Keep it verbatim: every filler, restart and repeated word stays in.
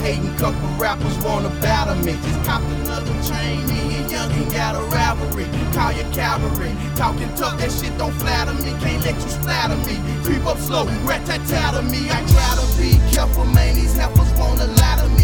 hating, couple rappers wanna battle me. Just cop another chain, me and Young ain't got a rivalry. Call your cavalry, talking tough, that shit don't flatter me. Can't let you splatter me, creep up slow, rat-tat-tat to me. I try to be careful, man, these heifers wanna lie to me.